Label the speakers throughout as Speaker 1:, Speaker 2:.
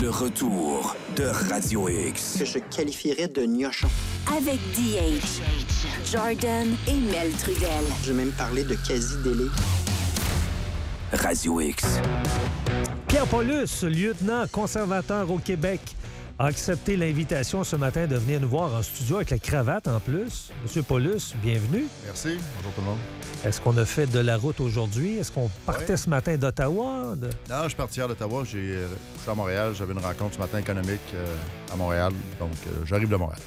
Speaker 1: Le retour de Radio X.
Speaker 2: Que je qualifierais de gnochon.
Speaker 3: Avec DH, Jordan et Mel Trudel.
Speaker 2: Je vais même parler de quasi-délai.
Speaker 1: Radio X.
Speaker 4: Pierre Paulus, lieutenant conservateur au Québec, a accepté l'invitation ce matin de venir nous voir en studio avec la cravate en plus. Monsieur Paulus, bienvenue.
Speaker 5: Merci. Bonjour tout le monde.
Speaker 4: Est-ce qu'on a fait de la route aujourd'hui? Est-ce qu'on partait ce matin d'Ottawa?
Speaker 5: Non, je suis parti hier d'Ottawa. Je suis à Montréal. J'avais une rencontre ce matin économique à Montréal. Donc, j'arrive de Montréal.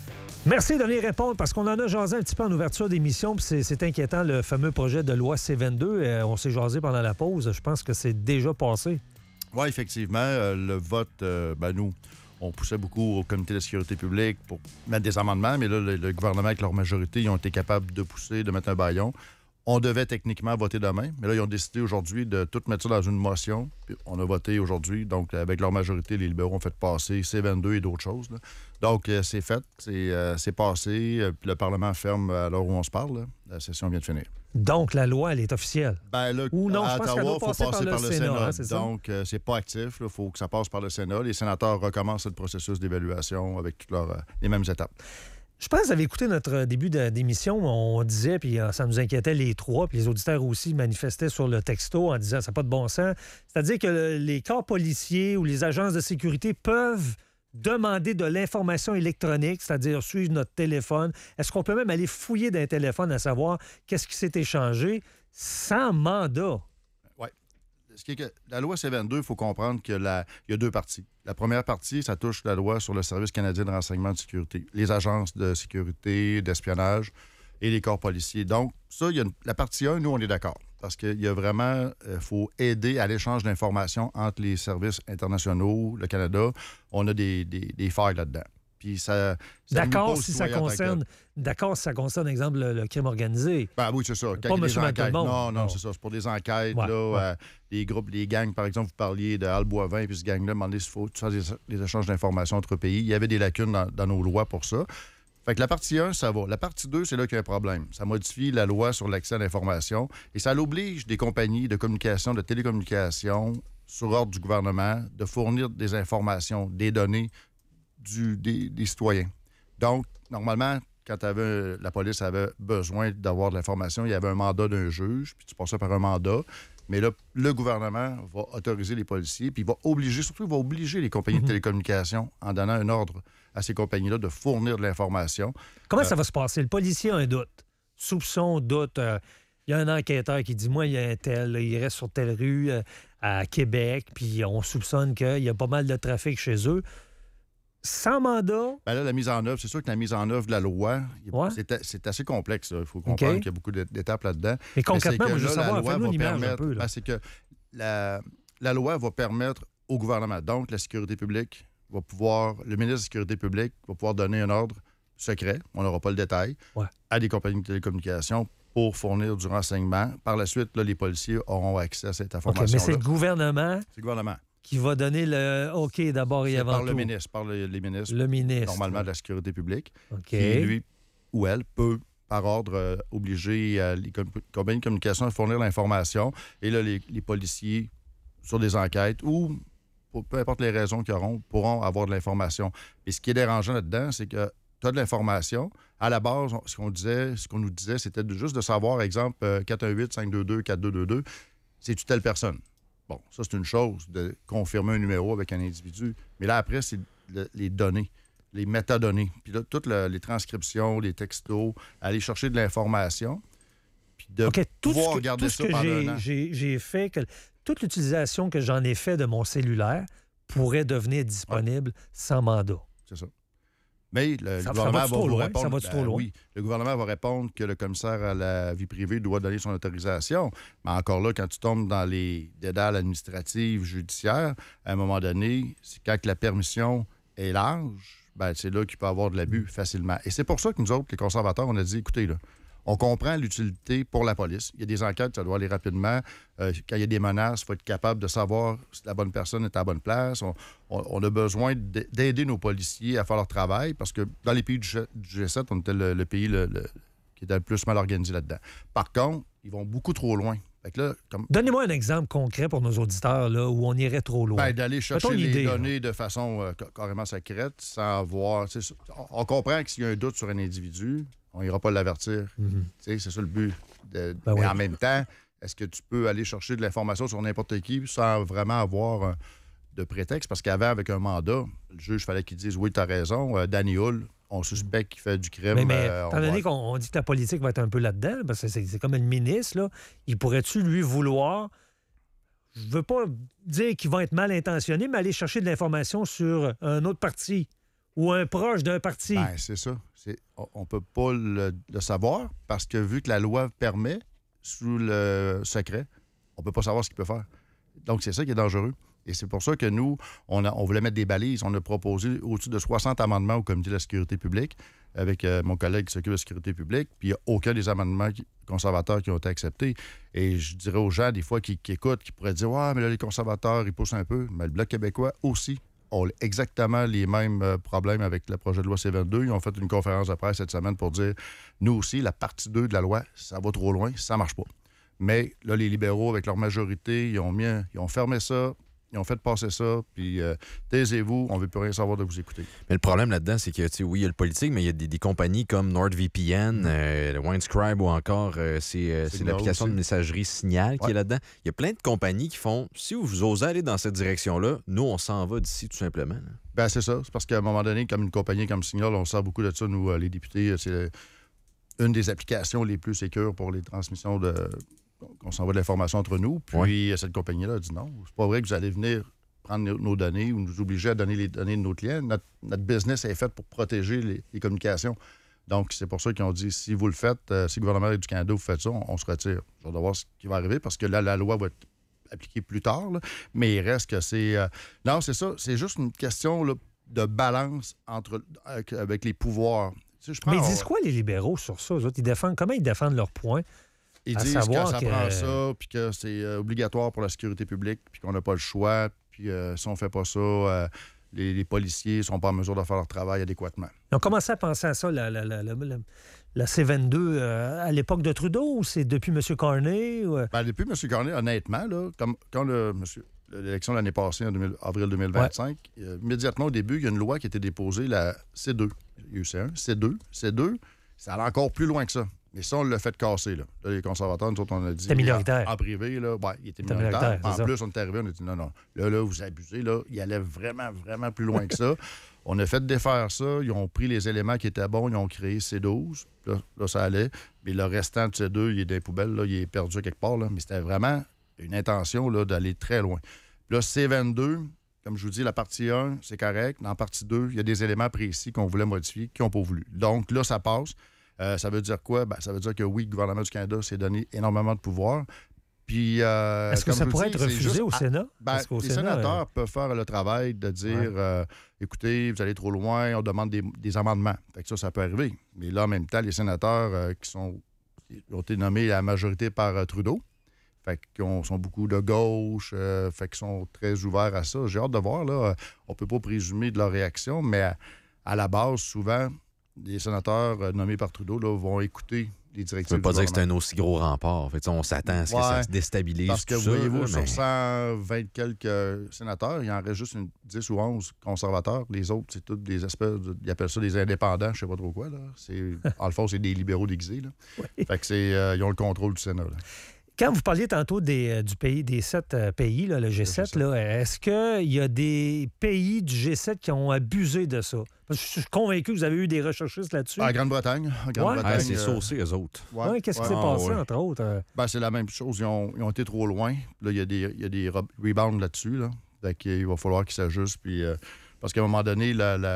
Speaker 4: Merci de venir répondre parce qu'on en a jasé un petit peu en ouverture d'émission. Puis c'est inquiétant, le fameux projet de loi C-22. On s'est jasé pendant la pause. Je pense que c'est déjà passé.
Speaker 5: Oui, effectivement. Le vote, nous, on poussait beaucoup au comité de sécurité publique pour mettre des amendements. Mais là, le gouvernement, avec leur majorité, ils ont été capables de pousser, de mettre un bâillon. On devait techniquement voter demain, mais là, ils ont décidé aujourd'hui de tout mettre ça dans une motion. Puis on a voté aujourd'hui. Donc, avec leur majorité, les libéraux ont fait passer C-22 et d'autres choses, là. Donc, c'est fait, c'est passé. Puis le Parlement ferme à l'heure où on se parle, là. La session vient de finir.
Speaker 4: Donc, la loi, elle est officielle.
Speaker 5: Ben là,
Speaker 4: ou non,
Speaker 5: à
Speaker 4: je pense qu'elle
Speaker 5: Ottawa,
Speaker 4: doit passer par le Sénat. Hein, c'est ça?
Speaker 5: Donc, c'est pas actif. Il faut que ça passe par le Sénat. Les sénateurs recommencent le processus d'évaluation avec toutes les mêmes étapes.
Speaker 4: Je pense que vous avez écouté notre début d'émission. On disait, puis ça nous inquiétait les trois, puis les auditeurs aussi manifestaient sur le texto en disant « ça n'a pas de bon sens ». C'est-à-dire que les corps policiers ou les agences de sécurité peuvent demander de l'information électronique, c'est-à-dire suivre notre téléphone. Est-ce qu'on peut même aller fouiller dans un téléphone à savoir qu'est-ce qui s'est échangé sans mandat?
Speaker 5: Oui. Ce qui est que la loi C-22, il faut comprendre qu'il y a deux parties. La première partie, ça touche la loi sur le Service canadien de renseignement de sécurité, les agences de sécurité, d'espionnage et les corps policiers. Donc, ça, la partie 1, nous, on est d'accord. Parce qu'il y a vraiment, faut aider à l'échange d'informations entre les services internationaux, le Canada. On a des failles là-dedans. Puis ça
Speaker 4: d'accord si ça concerne, exemple, le crime organisé.
Speaker 5: Ben oui, c'est ça.
Speaker 4: Pas monsieur enquêtes.
Speaker 5: Non, c'est ça. C'est pour des enquêtes, les groupes, les gangs, par exemple, vous parliez de Al Boivin, puis ce gang-là, demandez s'il faut faire des échanges d'informations entre pays. Il y avait des lacunes dans nos lois pour ça. Fait que la partie 1, ça va. La partie 2, c'est là qu'il y a un problème. Ça modifie la loi sur l'accès à l'information et ça l'oblige des compagnies de communication, de télécommunication, sur ordre du gouvernement, de fournir des informations, des données des citoyens. Donc, normalement, quand la police avait besoin d'avoir de l'information, il y avait un mandat d'un juge, puis tu passais par un mandat. Mais là, le gouvernement va autoriser les policiers, puis il va obliger les compagnies de télécommunications, en donnant un ordre à ces compagnies-là de fournir de l'information.
Speaker 4: Comment ça va se passer? Le policier a un doute. Soupçon, doute. Il y a un enquêteur qui dit, moi, il y a un tel, il reste sur telle rue à Québec, puis on soupçonne qu'il y a pas mal de trafic chez eux. Sans mandat?
Speaker 5: Ben là, la mise en œuvre, c'est sûr que la mise en œuvre de la loi, c'est assez complexe. Il faut comprendre qu'il y a beaucoup d'étapes là-dedans.
Speaker 4: Mais concrètement, moi, je veux savoir, fais-nous une image un peu.
Speaker 5: C'est que la loi va permettre au gouvernement, donc la sécurité publique, le ministre de la Sécurité publique va pouvoir donner un ordre secret, on n'aura pas le détail, à des compagnies de télécommunications pour fournir du renseignement. Par la suite, là, les policiers auront accès à cette information-là.
Speaker 4: Mais c'est le gouvernement...
Speaker 5: C'est le gouvernement.
Speaker 4: Qui va donner le OK d'abord et avant tout.
Speaker 5: Par les ministres.
Speaker 4: Le ministre.
Speaker 5: Normalement de la sécurité publique.
Speaker 4: OK.
Speaker 5: Qui, lui ou elle, peut, par ordre, obliger les compagnies de communication à fournir l'information. Et là, les policiers, sur des enquêtes ou peu importe les raisons qu'ils auront, pourront avoir de l'information. Et ce qui est dérangeant là-dedans, c'est que tu as de l'information. À la base, ce qu'on nous disait, c'était juste de savoir, exemple, 418-522-4222, c'est-tu telle personne? Bon, ça, c'est une chose de confirmer un numéro avec un individu. Mais là, après, c'est les données, les métadonnées. Puis là, toutes les transcriptions, les textos, aller chercher de l'information, puis de pouvoir regarder ça pendant un an.
Speaker 4: J'ai fait, toute l'utilisation que j'en ai fait de mon cellulaire pourrait devenir disponible sans mandat.
Speaker 5: C'est ça. Mais le gouvernement va vous répondre...
Speaker 4: Ça va-tu trop loin?
Speaker 5: Oui, le gouvernement va répondre que le commissaire à la vie privée doit donner son autorisation. Mais encore là, quand tu tombes dans les dédales administratives, judiciaires, à un moment donné, c'est quand la permission est large, c'est là qu'il peut y avoir de l'abus facilement. Et c'est pour ça que nous autres, les conservateurs, on a dit, écoutez, là, on comprend l'utilité pour la police. Il y a des enquêtes, ça doit aller rapidement. Quand il y a des menaces, il faut être capable de savoir si la bonne personne est à la bonne place. On a besoin d'aider nos policiers à faire leur travail parce que dans les pays du G7, on était le pays qui était le plus mal organisé là-dedans. Par contre, ils vont beaucoup trop loin Fait que là,
Speaker 4: Donnez-moi un exemple concret pour nos auditeurs là, où on irait trop loin.
Speaker 5: Ben, d'aller chercher
Speaker 4: Mettons
Speaker 5: les
Speaker 4: l'idée,
Speaker 5: données de façon carrément secrète sans avoir... On comprend que s'il y a un doute sur un individu, on n'ira pas l'avertir. C'est ça le but. Mais en même temps, est-ce que tu peux aller chercher de l'information sur n'importe qui sans vraiment avoir de prétexte? Parce qu'avant, avec un mandat, le juge, il fallait qu'il dise « Oui, tu as raison, Danny Hull, on suspecte qu'il fait du crime. »
Speaker 4: Mais étant donné qu'on dit que la politique va être un peu là-dedans, parce que c'est comme le ministre, là, il pourrait-tu, lui, vouloir... Je veux pas dire qu'il va être mal intentionné, mais aller chercher de l'information sur un autre parti ou un proche d'un parti.
Speaker 5: Ben, c'est ça. On peut pas le savoir parce que vu que la loi permet, sous le secret, on peut pas savoir ce qu'il peut faire. Donc, c'est ça qui est dangereux. Et c'est pour ça que nous, on voulait mettre des balises. On a proposé au-dessus de 60 amendements au Comité de la sécurité publique avec mon collègue qui s'occupe de la sécurité publique, puis il n'y a aucun des amendements conservateurs qui ont été acceptés. Et je dirais aux gens, des fois, qui écoutent, qui pourraient dire « Ouais, mais là, les conservateurs, ils poussent un peu. » Mais le Bloc québécois aussi ont exactement les mêmes problèmes avec le projet de loi C-22. Ils ont fait une conférence de presse cette semaine pour dire « Nous aussi, la partie 2 de la loi, ça va trop loin, ça marche pas. » Mais là, les libéraux, avec leur majorité, ils ont fermé ça. Ils ont fait passer ça, puis taisez-vous, on ne veut plus rien savoir de vous écouter.
Speaker 6: Mais le problème là-dedans, c'est que, oui, il y a le politique, mais il y a des compagnies comme NordVPN, le Winescribe ou encore c'est l'application de messagerie Signal qui est là-dedans. Il y a plein de compagnies qui font, si vous osez aller dans cette direction-là, nous, on s'en va d'ici tout simplement. Là.
Speaker 5: Ben c'est ça. C'est parce qu'à un moment donné, comme une compagnie comme Signal, on sert beaucoup de ça, nous, les députés. C'est une des applications les plus sécures pour les transmissions qu'on s'envoie de l'information entre nous. Puis cette compagnie-là a dit non, c'est pas vrai que vous allez venir prendre nos données ou nous obliger à donner les données de nos clients. Notre business est fait pour protéger les communications. Donc, c'est pour ça qu'ils ont dit, si vous le faites, si le gouvernement du Canada vous faites ça, on se retire. Je vais voir ce qui va arriver parce que là, la loi va être appliquée plus tard. Là. Mais il reste que c'est... Non, c'est ça. C'est juste une question là, de balance avec les pouvoirs. Tu sais,
Speaker 4: mais ils disent quoi, les libéraux, sur ça? Eux autres, comment ils défendent leurs points?
Speaker 5: Ils disent que ça prend ça, puis que c'est obligatoire pour la sécurité publique, puis qu'on n'a pas le choix, puis si on ne fait pas ça, les policiers ne sont pas en mesure de faire leur travail adéquatement.
Speaker 4: Ils ont commencé à penser à ça, la C-22, à l'époque de Trudeau, ou c'est depuis M. Carney? Ou...
Speaker 5: Ben, depuis M. Carney, honnêtement, là, quand l'élection de l'année passée, en avril 2025, immédiatement au début, il y a une loi qui a été déposée, la C2. Il y a eu C1, C2, ça allait encore plus loin que ça. Mais ça, on l'a fait casser. Là, les conservateurs, nous autres, on a dit...
Speaker 4: C'était minoritaire.
Speaker 5: En privé, là, il était minoritaire. En plus, on est arrivé, on a dit non. Là, vous abusez. Là, il allait vraiment, vraiment plus loin que ça. On a fait défaire ça. Ils ont pris les éléments qui étaient bons. Ils ont créé C12. Là, ça allait. Mais le restant de C2, il est dans les poubelles. Là, il est perdu quelque part. Là. Mais c'était vraiment une intention là, d'aller très loin. Puis là, C22, comme je vous dis, la partie 1, c'est correct. Dans la partie 2, il y a des éléments précis qu'on voulait modifier qui n'ont pas voulu. Donc là, ça passe. Ça veut dire quoi? Ben, ça veut dire que oui, le gouvernement du Canada s'est donné énormément de pouvoir. Puis,
Speaker 4: est-ce que ça pourrait être refusé au Sénat?
Speaker 5: Les sénateurs peuvent faire le travail de dire écoutez, vous allez trop loin, on demande des amendements. Fait que ça peut arriver. Mais là, en même temps, les sénateurs qui ont été nommés à la majorité par Trudeau, fait qu'ils sont beaucoup de gauche, fait qu'ils sont très ouverts à ça. J'ai hâte de voir. Là, on ne peut pas présumer de leur réaction, mais à la base, souvent, les sénateurs nommés par Trudeau là, vont écouter les directives.
Speaker 6: Ça ne veut pas dire que c'est un aussi gros rempart. En fait, on s'attend à ce que ça se déstabilise.
Speaker 5: Parce que,
Speaker 6: tout ça,
Speaker 5: voyez-vous,
Speaker 6: là,
Speaker 5: sur 120 quelques sénateurs, il en reste juste 10 ou 11 conservateurs. Les autres, c'est toutes des espèces, ils appellent ça des indépendants, je ne sais pas trop quoi. Là. En le fond, c'est des libéraux déguisés. Là.
Speaker 4: Oui.
Speaker 5: Fait que ils ont le contrôle du Sénat. Là.
Speaker 4: Quand vous parliez tantôt des 7 pays, là, le G7, là, est-ce qu'il y a des pays du G7 qui ont abusé de ça? Parce que je suis convaincu que vous avez eu des recherchistes là-dessus.
Speaker 5: En Grande-Bretagne.
Speaker 6: C'est saucé, eux autres.
Speaker 4: Qu'est-ce qui s'est passé, entre autres?
Speaker 5: C'est la même chose. Ils ont été trop loin. Là, il y a des rebounds là-dessus. Là. Donc, il va falloir qu'ils s'ajustent. Puis, parce qu'à un moment donné,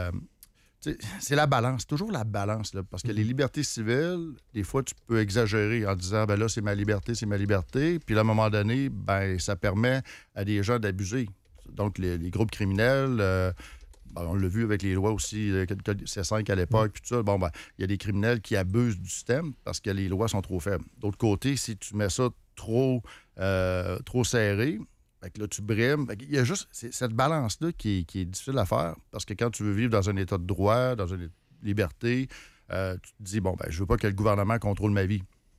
Speaker 5: c'est la balance, toujours la balance. Là, parce que les libertés civiles, des fois, tu peux exagérer en disant, ben là, c'est ma liberté. Puis là, à un moment donné, ben ça permet à des gens d'abuser. Donc, les groupes criminels, on l'a vu avec les lois aussi, C5 à l'époque, puis tout ça. Bon, il y a des criminels qui abusent du système parce que les lois sont trop faibles. D'autre côté, si tu mets ça trop serré, fait que là, tu brimes. Il y a juste cette balance-là qui est difficile à faire parce que quand tu veux vivre dans un état de droit, dans une liberté, tu te dis, je veux pas que le gouvernement contrôle ma vie.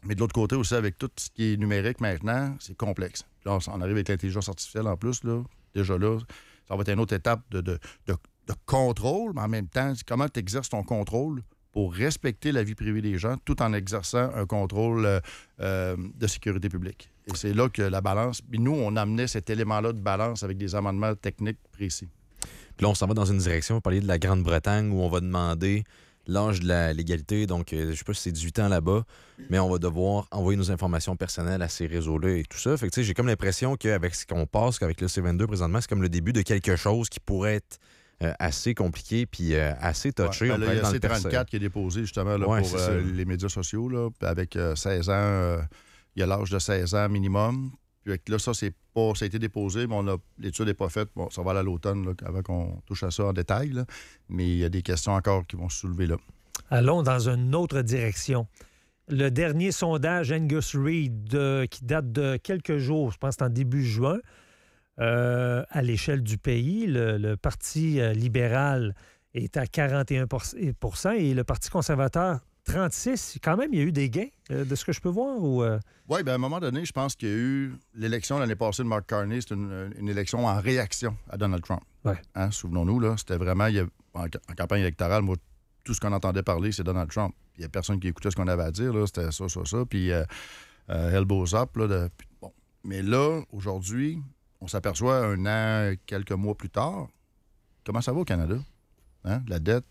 Speaker 5: Mais de l'autre côté aussi, avec tout ce qui est numérique maintenant, c'est complexe. Là, on arrive avec l'intelligence artificielle en plus. Là. Déjà là, ça va être une autre étape de contrôle, mais en même temps, comment tu exerces ton contrôle pour respecter la vie privée des gens tout en exerçant un contrôle de sécurité publique. Et c'est là que la balance... Puis nous, on amenait cet élément-là de balance avec des amendements techniques précis.
Speaker 6: Puis là, on s'en va dans une direction, on va parler de la Grande-Bretagne, où on va demander l'âge de la légalité. Donc, je ne sais pas si c'est 18 ans là-bas, mais on va devoir envoyer nos informations personnelles à ces réseaux-là et tout ça. Fait que, tu sais, j'ai comme l'impression qu'avec ce qu'on passe, qu'avec le C-22 présentement, c'est comme le début de quelque chose qui pourrait être assez compliqué puis assez touché.
Speaker 5: Ouais, là, il y a C-34 qui est déposé justement là, pour les médias sociaux. Là, avec 16 ans, il y a l'âge de 16 ans minimum. Puis là, ça a été déposé, mais l'étude n'est pas faite. Bon, ça va aller à l'automne là, avant qu'on touche à ça en détail. Là. Mais il y a des questions encore qui vont se soulever là.
Speaker 4: Allons dans une autre direction. Le dernier sondage Angus Reid, qui date de quelques jours, je pense que c'est en début juin, à l'échelle du pays, le Parti libéral est à 41 % et le Parti conservateur 36. Quand même, il y a eu des gains, de ce que je peux voir?
Speaker 5: Oui, bien, à un moment donné, je pense qu'il y a eu l'élection l'année passée de Mark Carney. C'est une élection en réaction à Donald Trump.
Speaker 4: Ouais.
Speaker 5: Hein, souvenons-nous, là, c'était vraiment... en campagne électorale, moi, tout ce qu'on entendait parler, c'est Donald Trump. Il n'y a personne qui écoutait ce qu'on avait à dire. Là, c'était ça. Puis elbows up. Là, bon. Mais là, aujourd'hui, on s'aperçoit un an, quelques mois plus tard, comment ça va au Canada? Hein? La dette,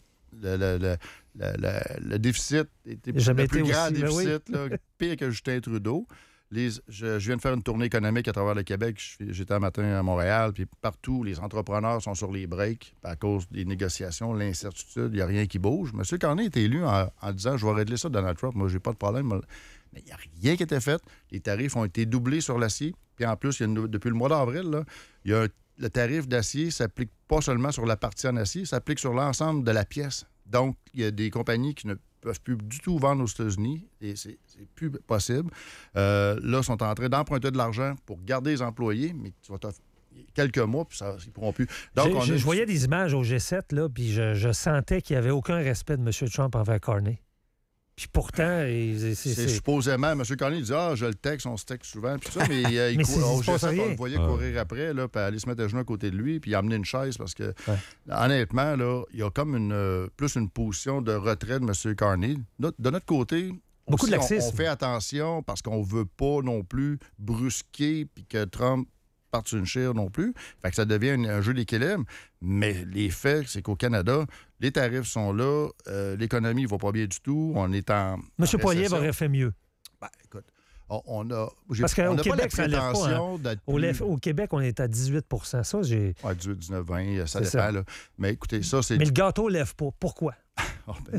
Speaker 5: le déficit était le plus grand déficit, là, pire que Justin Trudeau. Je viens de faire une tournée économique à travers le Québec. J'étais un matin à Montréal, puis partout, les entrepreneurs sont sur les breaks à cause des négociations, l'incertitude, il n'y a rien qui bouge. M. Carney est élu en disant « Je vais régler ça, Donald Trump. Moi, j'ai pas de problème. » Mais il n'y a rien qui était fait. Les tarifs ont été doublés sur l'acier. Puis en plus, depuis le mois d'avril, là, le tarif d'acier ne s'applique pas seulement sur la partie en acier, ça s'applique sur l'ensemble de la pièce. Donc, il y a des compagnies qui ne peuvent plus du tout vendre aux États-Unis et c'est plus possible. Là, ils sont en train d'emprunter de l'argent pour garder les employés, mais tu vas quelques mois, puis ils ne pourront plus. Donc,
Speaker 4: je voyais des images au G7, là, puis je sentais qu'il n'y avait aucun respect de M. Trump envers Carney. Puis pourtant,
Speaker 5: c'est supposément, M. Carney dit « Ah, je le texte, on se texte souvent. » Puis ça, mais au G7, on le voyait courir après, là, puis aller se mettre à genoux à côté de lui, puis amener une chaise, parce que, honnêtement, là, il y a comme plus une position de retrait de M. Carney. De notre côté, on fait attention parce qu'on ne veut pas non plus brusquer puis que Trump parte sur une chire non plus. Fait que ça devient un jeu d'équilibre. Mais les faits, c'est qu'au Canada, les tarifs sont là, l'économie ne va pas bien du tout. On est en
Speaker 4: M. Poilievre aurait fait mieux.
Speaker 5: Ben, écoute, parce
Speaker 4: qu'au Québec,
Speaker 5: ça lève pas.
Speaker 4: Au Québec, on est à 18 % Ça, j'ai...
Speaker 5: Ouais, 18, 19, 20, ça dépend. Là. Mais écoutez, ça, c'est...
Speaker 4: Mais le gâteau ne lève pas. Pourquoi?
Speaker 5: Oh, ben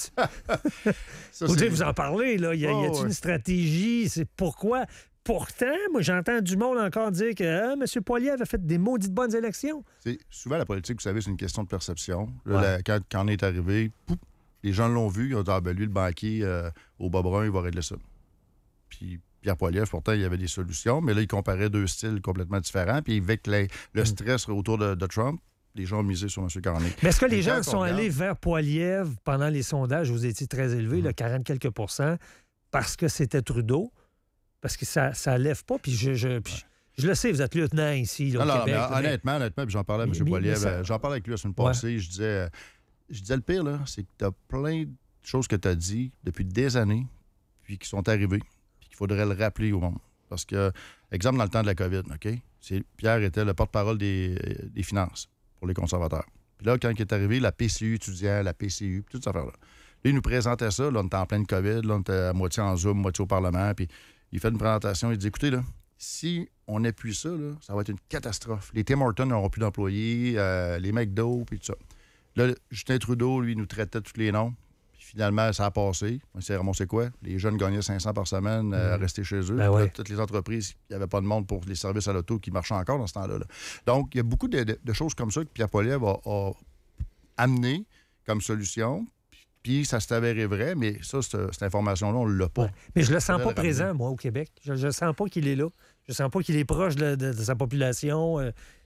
Speaker 4: vous en parlez, là. Y a une stratégie? C'est pourquoi... Pourtant, moi, j'entends du monde encore dire que M. Poilievre a fait des maudites bonnes élections.
Speaker 5: Souvent, la politique, vous savez, c'est une question de perception. Là, quand on est arrivé, les gens l'ont vu, ils ont dit « Ah, ben lui, le banquier au bas brun, il va régler ça. » Puis Pierre Poilievre, pourtant, il y avait des solutions, mais là, il comparait deux styles complètement différents. Puis avec le stress autour de Trump, les gens ont misé sur M. Carney.
Speaker 4: Mais est-ce que les gens sont allés vers Poilievre pendant les sondages? Vous étiez très élevé, 40 quelques %, parce que c'était Trudeau? Parce que ça ne lève pas. Puis je le sais, vous êtes lieutenant ici, là, au Québec.
Speaker 5: Mais honnêtement, puis j'en parlais à M. Poilievre. J'en parlais avec lui la semaine passée. Je disais, le pire, là, c'est que tu as plein de choses que tu as dit depuis des années, puis qui sont arrivées, puis qu'il faudrait le rappeler au monde. Parce que, exemple, dans le temps de la COVID, OK? Pierre était le porte-parole des finances pour les conservateurs. Puis là, quand il est arrivé, la PCU étudiant, la PCU, toute cette affaire-là. Là, il nous présentait ça. Là, on était en pleine COVID. Là, on était à moitié en Zoom, moitié au Parlement. Puis il fait une présentation. Il dit, écoutez, là, si on appuie ça, là, ça va être une catastrophe. Les Tim Hortons n'auront plus d'employés, les McDo, puis tout ça. Là, Justin Trudeau, lui, nous traitait tous les noms. Puis finalement, ça a passé. On s'est ramassé quoi? Les jeunes gagnaient 500 par semaine à rester chez eux.
Speaker 4: Ben
Speaker 5: là, toutes les entreprises, il n'y avait pas de monde pour les services à l'auto qui marchaient encore dans ce temps-là. Là. Donc, il y a beaucoup de choses comme ça que Pierre Poilievre a amené comme solution. Puis ça s'est avéré vrai, mais ça, cette information-là, on ne l'a pas.
Speaker 4: Ouais. Mais je le sens pas présent, moi, au Québec. Je ne sens pas qu'il est là. Je sens pas qu'il est proche de sa population.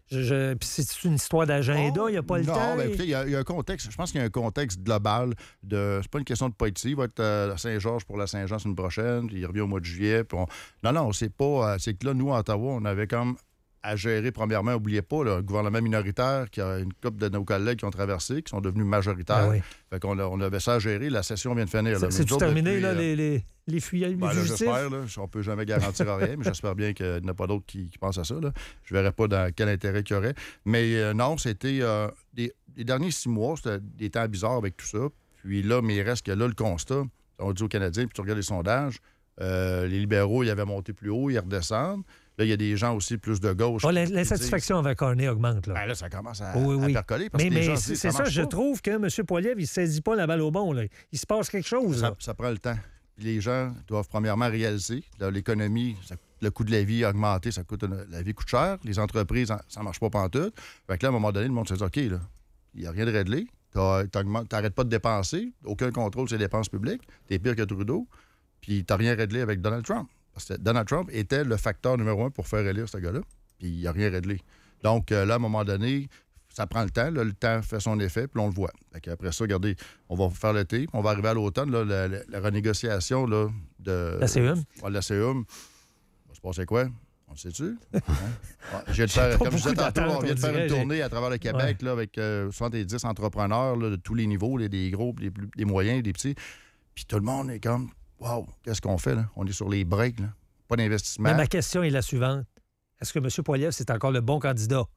Speaker 4: Puis c'est une histoire d'agenda, il n'y a pas le temps.
Speaker 5: Non, bien, écoutez, il y a un contexte. Je pense qu'il y a un contexte global. C'est pas une question de pas être ici. Il va être à Saint-Georges pour la Saint-Jean la semaine prochaine, puis il revient au mois de juillet. Non, c'est pas... c'est que là, nous, à Ottawa, on avait comme à gérer, premièrement, n'oubliez pas, le gouvernement minoritaire qui a une couple de nos collègues qui ont traversé, qui sont devenus majoritaires.
Speaker 4: Oui.
Speaker 5: Fait qu'on avait ça à gérer. La session vient de finir.
Speaker 4: C'est-tu terminé, là, les fuyants fugitifs?
Speaker 5: J'espère. On ne peut jamais garantir rien, mais j'espère bien qu'il n'y en a pas d'autres qui pensent à ça. Là. Je ne verrais pas dans quel intérêt qu'il y aurait. Mais non, c'était... les derniers 6 mois, c'était des temps bizarres avec tout ça. Puis là, mais il reste que là, le constat, on dit aux Canadiens, puis tu regardes les sondages, les libéraux, ils avaient monté plus haut, ils redescendent. Là, il y a des gens aussi plus de gauche.
Speaker 4: L'insatisfaction avec Carney augmente. Là.
Speaker 5: Ben là, ça commence à percoler.
Speaker 4: Mais c'est ça, je trouve que M. Poilievre, il ne saisit pas la balle au bon. Là. Il se passe quelque chose.
Speaker 5: Ça prend le temps. Puis les gens doivent premièrement réaliser que l'économie, le coût de la vie a augmenté, la vie coûte cher. Les entreprises, ça ne marche pas pantoute. Fait que là, à un moment donné, le monde se dit OK, là, il n'y a rien de réglé. Tu n'arrêtes pas de dépenser. Aucun contrôle sur les dépenses publiques. Tu es pire que Trudeau. Puis tu n'as rien réglé avec Donald Trump. Parce que Donald Trump était le facteur numéro 1 pour faire élire ce gars-là, puis il n'a rien réglé. Donc là, à un moment donné, ça prend le temps. Là, le temps fait son effet, puis on le voit. Après ça, regardez, on va faire l'été, on va arriver à l'automne, là, la renégociation là, de...
Speaker 4: La CEUM.
Speaker 5: La CEUM. Va se passer quoi? On le sait-tu? Hein? Comme je disais tantôt, on vient de faire une tournée à travers le Québec là, avec 70 entrepreneurs là, de tous les niveaux, des gros, des moyens, des petits. Puis tout le monde est comme... Wow, qu'est-ce qu'on fait, là? On est sur les breaks, là. Pas d'investissement.
Speaker 4: Mais ma question est la suivante. Est-ce que M. Poilievre, c'est encore le bon candidat?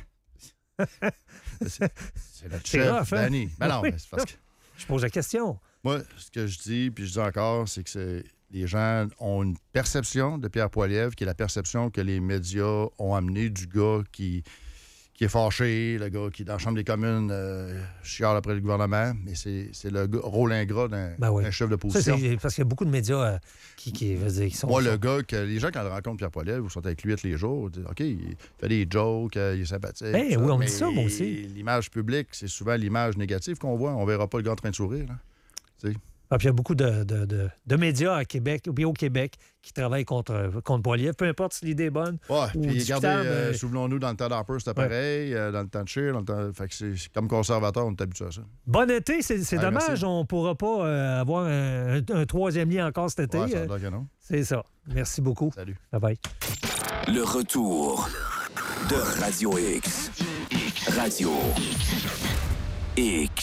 Speaker 5: c'est notre chef, Danny. Ben non, mais c'est parce que...
Speaker 4: Je pose la question.
Speaker 5: Moi, ce que je dis, puis je dis encore, c'est que les gens ont une perception de Pierre Poilievre, qui est la perception que les médias ont amené du gars qui est fâché, le gars qui est dans la Chambre des communes, chiale après le gouvernement, mais c'est le rôle ingrat d'un chef de position.
Speaker 4: Ça, parce qu'il y a beaucoup de médias qui sont...
Speaker 5: Moi, le gars, les gens, quand ils rencontrent Pierre Poilievre, ils sont avec lui tous les jours, ils disent OK, il fait des jokes, il est sympathique.
Speaker 4: Oui, on dit ça, moi aussi.
Speaker 5: L'image publique, c'est souvent l'image négative qu'on voit. On verra pas le gars en train de sourire. Puis
Speaker 4: il y a beaucoup de médias à Québec, ou bien au Québec, qui travaillent contre Poilievre, peu importe si l'idée est bonne.
Speaker 5: Oui, puis regardez, souvenons-nous, dans le temps d'Harper, c'était pareil, dans le temps de Scheer, fait que c'est comme conservateur, on est habitué à ça.
Speaker 4: Bon été, c'est dommage, merci. On ne pourra pas avoir un troisième lien encore cet été.
Speaker 5: Ouais, ça non.
Speaker 4: C'est ça. Merci beaucoup.
Speaker 5: Salut.
Speaker 4: Bye-bye.
Speaker 1: Le retour de Radio X. Radio X.